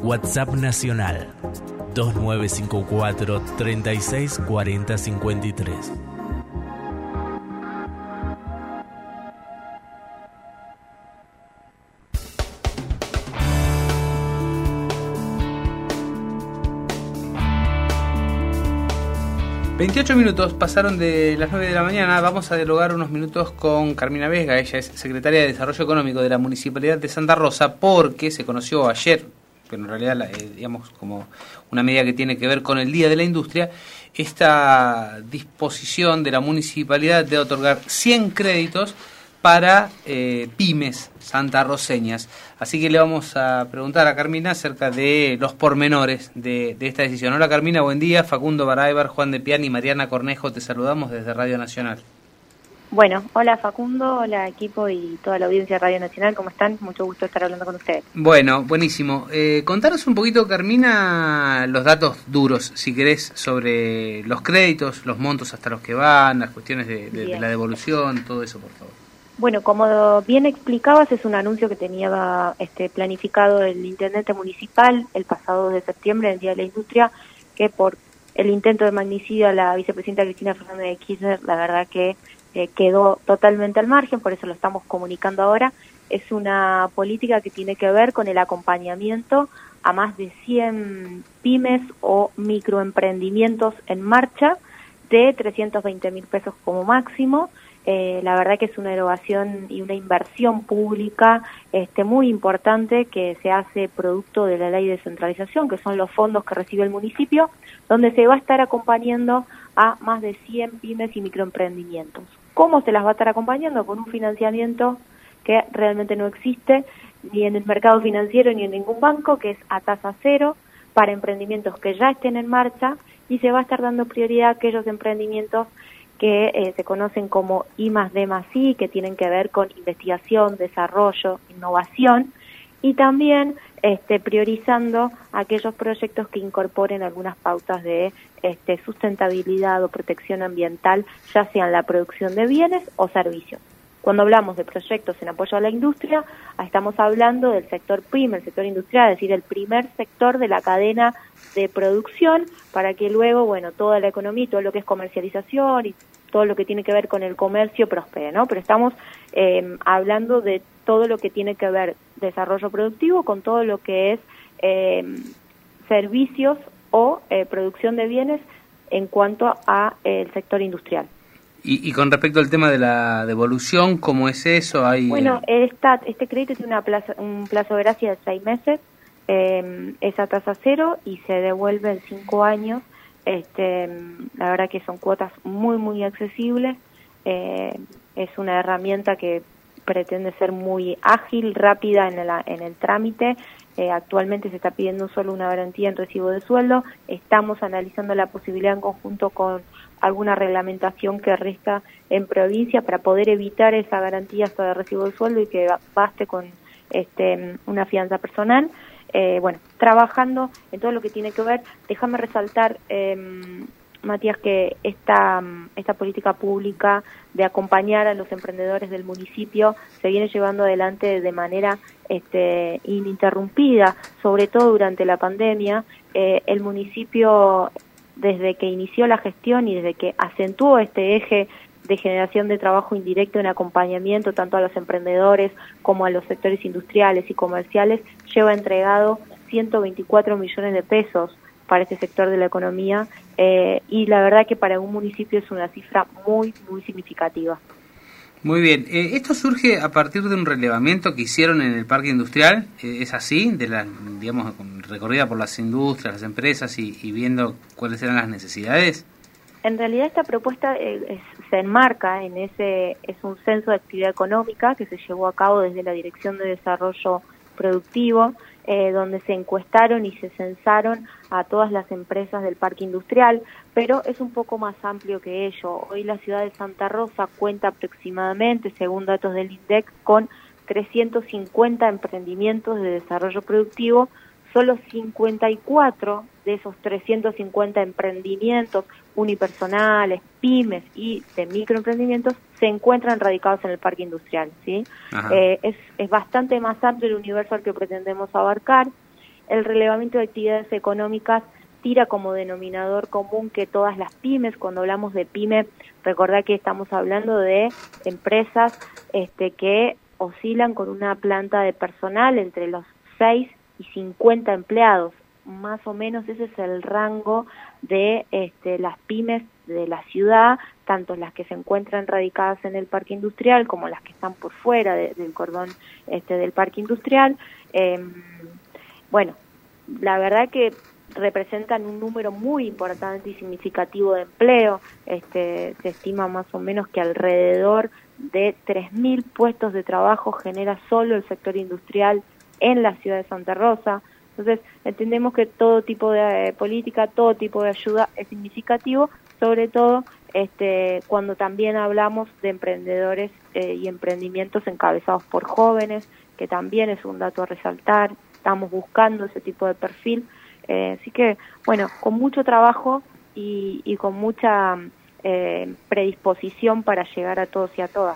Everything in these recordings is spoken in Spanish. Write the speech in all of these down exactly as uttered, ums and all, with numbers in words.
WhatsApp Nacional dos nueve cinco cuatro, tres seis cuatro cero cinco tres. veintiocho minutos pasaron de las nueve de la mañana. Vamos a dialogar unos minutos con Carmina Vesga. Ella es secretaria de Desarrollo Económico de la Municipalidad de Santa Rosa, porque se conoció ayer, pero en realidad eh, digamos como una medida que tiene que ver con el Día de la Industria, esta disposición de la Municipalidad de otorgar cien créditos para eh, pymes santarroceñas. Así que le vamos a preguntar a Carmina acerca de los pormenores de, de esta decisión. Hola Carmina, buen día. Facundo Baraybar, Juan de Pian y Mariana Cornejo, te saludamos desde Radio Nacional. Bueno, hola Facundo, hola equipo y toda la audiencia de Radio Nacional, ¿cómo están? Mucho gusto estar hablando con ustedes. Bueno, buenísimo. Eh, contanos un poquito, Carmina, los datos duros, si querés, sobre los créditos, los montos hasta los que van, las cuestiones de, de, de la devolución, todo eso, por favor. Bueno, como bien explicabas, es un anuncio que tenía este, planificado el intendente municipal el pasado dos de septiembre, el Día de la Industria, que por el intento de magnicidio a la vicepresidenta Cristina Fernández de Kirchner, la verdad que eh, quedó totalmente al margen, por eso lo estamos comunicando ahora. Es una política que tiene que ver con el acompañamiento a más de cien pymes o microemprendimientos en marcha de trescientos veinte mil pesos como máximo. Eh, la verdad que es una erogación y una inversión pública este, muy importante que se hace producto de la ley de descentralización, que son los fondos que recibe el municipio, donde se va a estar acompañando a más de cien pymes y microemprendimientos. ¿Cómo se las va a estar acompañando? Con un financiamiento que realmente no existe ni en el mercado financiero ni en ningún banco, que es a tasa cero para emprendimientos que ya estén en marcha, y se va a estar dando prioridad a aquellos emprendimientos que eh, se conocen como I más D más I, que tienen que ver con investigación, desarrollo, innovación, y también este, priorizando aquellos proyectos que incorporen algunas pautas de este, sustentabilidad o protección ambiental, ya sea en la producción de bienes o servicios. Cuando hablamos de proyectos en apoyo a la industria, estamos hablando del sector PYME, el sector industrial, es decir, el primer sector de la cadena de producción, para que luego, bueno, toda la economía, todo lo que es comercialización y todo lo que tiene que ver con el comercio prospere, ¿no? Pero estamos eh, hablando de todo lo que tiene que ver desarrollo productivo con todo lo que es eh, servicios o eh, producción de bienes en cuanto a eh, el sector industrial. Y, y con respecto al tema de la devolución, ¿cómo es eso? Hay... Bueno, esta, este crédito tiene una plazo, un plazo de gracia de seis meses, eh, es a tasa cero y se devuelve en cinco años. Este, la verdad que son cuotas muy, muy accesibles. Eh, es una herramienta que pretende ser muy ágil, rápida en el, en el trámite. Eh, actualmente se está pidiendo solo una garantía en recibo de sueldo. Estamos analizando la posibilidad en conjunto con alguna reglamentación que resta en provincia para poder evitar esa garantía hasta de recibo de sueldo y que baste con este, una fianza personal. Eh, bueno, trabajando en todo lo que tiene que ver. Déjame resaltar, eh, Matías, que esta, esta política pública de acompañar a los emprendedores del municipio se viene llevando adelante de manera este, ininterrumpida, sobre todo durante la pandemia. Eh, el municipio, desde que inició la gestión y desde que acentuó este eje de generación de trabajo indirecto en acompañamiento tanto a los emprendedores como a los sectores industriales y comerciales, lleva entregado ciento veinticuatro millones de pesos para este sector de la economía eh, y la verdad que para un municipio es una cifra muy, muy significativa. Muy bien. Eh, ¿Esto surge a partir de un relevamiento que hicieron en el parque industrial? Eh, ¿Es así? De la, digamos, recorrida por las industrias, las empresas y, y viendo cuáles eran las necesidades. En realidad esta propuesta eh, es, se enmarca en ese, es un censo de actividad económica que se llevó a cabo desde la Dirección de Desarrollo Productivo, eh, donde se encuestaron y se censaron a todas las empresas del parque industrial, pero es un poco más amplio que ello. Hoy la ciudad de Santa Rosa cuenta aproximadamente, según datos del INDEC, con trescientos cincuenta emprendimientos de desarrollo productivo. Solo cincuenta y cuatro de esos trescientos cincuenta emprendimientos unipersonales, pymes y de microemprendimientos se encuentran radicados en el parque industrial, ¿sí? Eh, es, es bastante más amplio el universo al que pretendemos abarcar el relevamiento de actividades económicas tira como denominador común que todas las pymes, cuando hablamos de pyme, recordad que estamos hablando de empresas este, que oscilan con una planta de personal entre los seis y cincuenta empleados. Más o menos ese es el rango de este, las pymes de la ciudad, tanto las que se encuentran radicadas en el parque industrial como las que están por fuera de, del cordón este, del parque industrial. Eh, bueno, la verdad que representan un número muy importante y significativo de empleo. Este, se estima más o menos que alrededor de tres mil puestos de trabajo genera solo el sector industrial en la ciudad de Santa Rosa. Entonces, entendemos que todo tipo de eh, política, todo tipo de ayuda es significativo, sobre todo este, cuando también hablamos de emprendedores eh, y emprendimientos encabezados por jóvenes, que también es un dato a resaltar. Estamos buscando ese tipo de perfil. Eh, así que, bueno, con mucho trabajo y, y con mucha eh, predisposición para llegar a todos y a todas.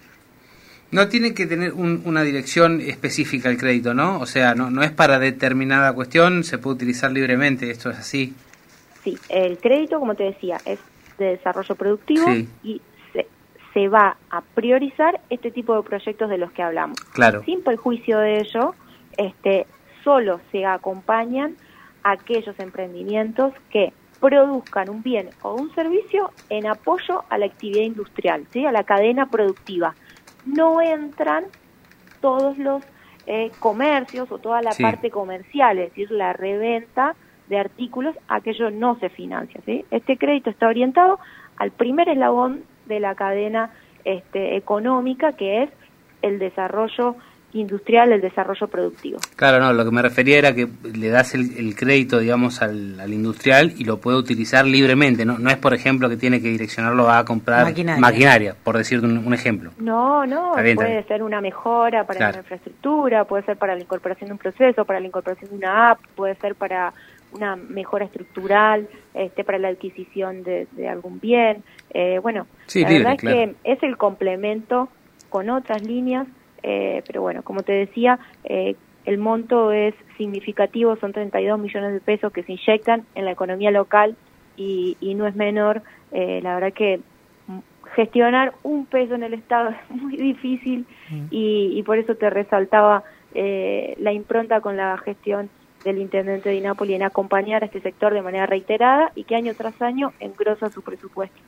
No tiene que tener un, una dirección específica el crédito, ¿no? O sea, no, no es para determinada cuestión, se puede utilizar libremente, ¿esto es así? Sí, el crédito, como te decía, es de desarrollo productivo sí. y se, se va a priorizar este tipo de proyectos de los que hablamos. Claro. Sin perjuicio de ello, este, solo se acompañan aquellos emprendimientos que produzcan un bien o un servicio en apoyo a la actividad industrial, ¿sí? A la cadena productiva. No entran todos los eh, comercios o toda la sí. parte comercial, es decir, la reventa de artículos, aquello no se financia, ¿sí? Este crédito está orientado al primer eslabón de la cadena este, económica, que es el desarrollo industrial, el desarrollo productivo. Claro, no, lo que me refería era que le das el, el crédito, digamos, al, al industrial y lo puede utilizar libremente, ¿no? No es, por ejemplo, que tiene que direccionarlo a comprar maquinaria, maquinaria por decirte un, un ejemplo. No, no, bien, puede ser una mejora para claro. una infraestructura, puede ser para la incorporación de un proceso, para la incorporación de una app, puede ser para una mejora estructural, este, para la adquisición de, de algún bien. Eh, bueno, sí, la libre, verdad claro. es que es el complemento con otras líneas. Eh, pero bueno, como te decía, eh, el monto es significativo, son treinta y dos millones de pesos que se inyectan en la economía local y, y no es menor. Eh, la verdad que gestionar un peso en el Estado es muy difícil mm. y, y por eso te resaltaba eh, la impronta con la gestión del intendente de Napoli en acompañar a este sector de manera reiterada y que año tras año engrosa su presupuesto.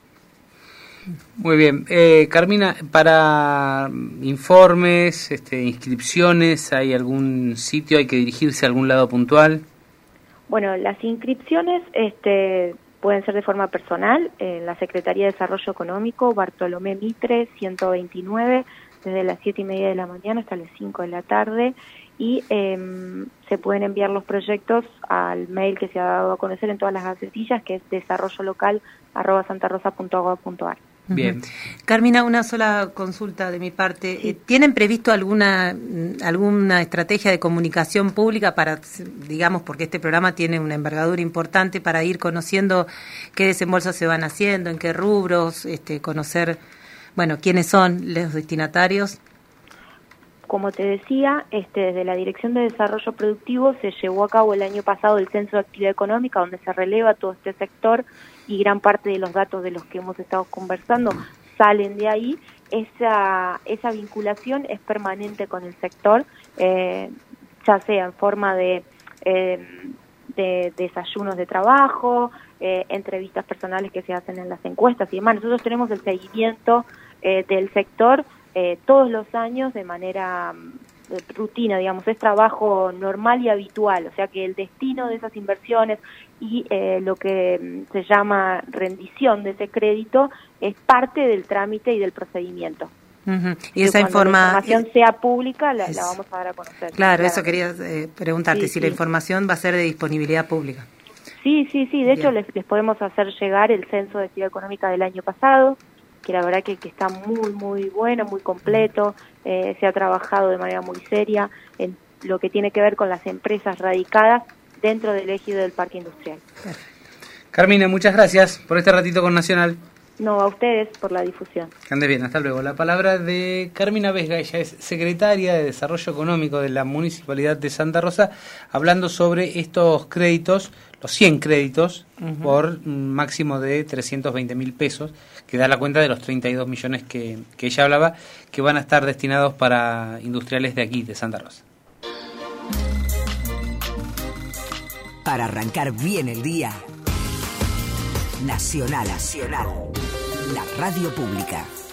Muy bien. Eh, Carmina, para informes, este, inscripciones, ¿hay algún sitio, hay que dirigirse a algún lado puntual? Bueno, las inscripciones este, pueden ser de forma personal en la Secretaría de Desarrollo Económico, Bartolomé Mitre, ciento veintinueve, desde las siete y media de la mañana hasta las cinco de la tarde, y eh, se pueden enviar los proyectos al mail que se ha dado a conocer en todas las gacetillas, que es desarrollolocal arroba santarosa punto gov punto ar. Bien. Carmina, una sola consulta de mi parte. Sí. ¿Tienen previsto alguna alguna estrategia de comunicación pública para, digamos, porque este programa tiene una envergadura importante, para ir conociendo qué desembolsos se van haciendo, en qué rubros, este, conocer, bueno, quiénes son los destinatarios? Como te decía, este, desde la Dirección de Desarrollo Productivo se llevó a cabo el año pasado el Censo de Actividad Económica, donde se releva todo este sector y gran parte de los datos de los que hemos estado conversando salen de ahí. Esa, esa vinculación es permanente con el sector, eh, ya sea en forma de, eh, de desayunos de trabajo, eh, entrevistas personales que se hacen en las encuestas y demás. Nosotros tenemos el seguimiento eh, del sector Eh, todos los años de manera eh, rutina, digamos, es trabajo normal y habitual, o sea que el destino de esas inversiones y eh, lo que mm, se llama rendición de ese crédito es parte del trámite y del procedimiento. Uh-huh. Y esa informa... la información es... sea pública, la, es... la vamos a dar a conocer. Claro, eso quería eh, preguntarte, sí, si sí. la información va a ser de disponibilidad pública. Sí, sí, sí, de Bien. hecho les, les podemos hacer llegar el Censo de Actividad Económica del año pasado, que la verdad que, que está muy, muy bueno, muy completo, eh, se ha trabajado de manera muy seria en lo que tiene que ver con las empresas radicadas dentro del ejido del parque industrial. Carmina, muchas gracias por este ratito con Nacional. No, a ustedes por la difusión. Que andes bien, hasta luego. La palabra de Carmina Vesga, ella es secretaria de Desarrollo Económico de la Municipalidad de Santa Rosa, hablando sobre estos créditos, los cien créditos, uh-huh, por un máximo de trescientos veinte mil pesos, que da la cuenta de los treinta y dos millones que, que ella hablaba, que van a estar destinados para industriales de aquí, de Santa Rosa. Para arrancar bien el día, Nacional, Nacional, la radio pública.